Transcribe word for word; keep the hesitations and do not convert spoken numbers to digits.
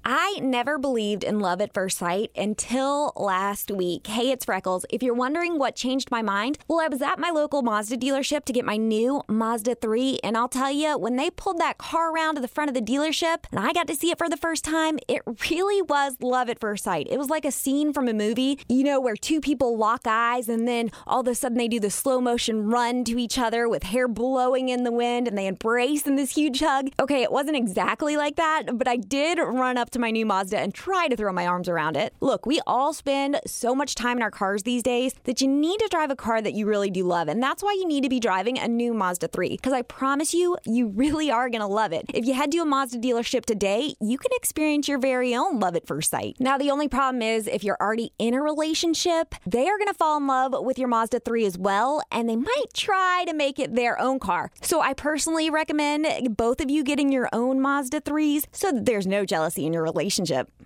I never believed in love at first sight until last week. Hey, it's Freckles. If you're wondering what changed my mind, well, I was at my local Mazda dealership to get my new Mazda three, and I'll tell you, when they pulled that car around to the front of the dealership and I got to see it for the first time, it really was love at first sight. It was like a scene from a movie, you know, where two people lock eyes and then all of a sudden they do the slow motion run to each other with hair blowing in the wind and they embrace in this huge hug. Okay, it wasn't exactly like that, but I did run up to my new Mazda and try to throw my arms around it. Look, we all spend so much time in our cars these days that you need to drive a car that you really do love, and that's why you need to be driving a new Mazda three, because I promise you, you really are going to love it. If you head to a Mazda dealership today, you can experience your very own love at first sight. Now, the only problem is if you're already in a relationship, they are going to fall in love with your Mazda three as well, and they might try to make it their own car. So I personally recommend both of you getting your own Mazda threes so that there's no jealousy in your relationship.